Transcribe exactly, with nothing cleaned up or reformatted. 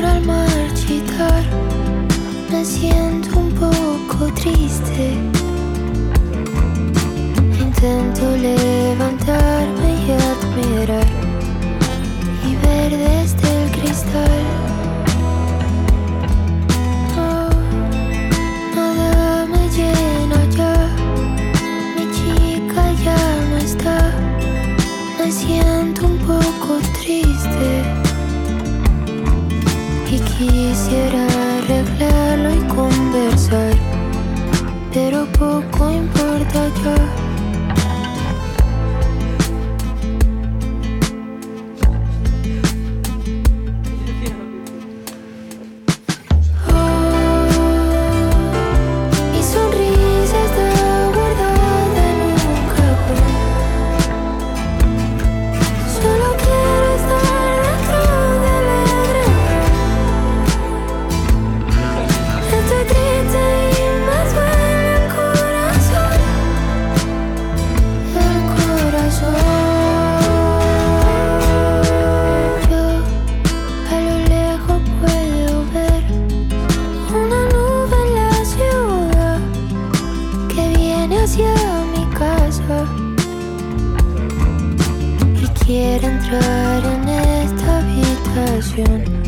Ahora al marchitar me siento un poco triste. Intento levantarme y admirar y ver desde el cristal. Oh, nada me llena ya, mi chica ya no está. Me siento un poco triste y quisiera arreglarlo y conversar, pero poco importa ya. Quiero entrar en esta habitación.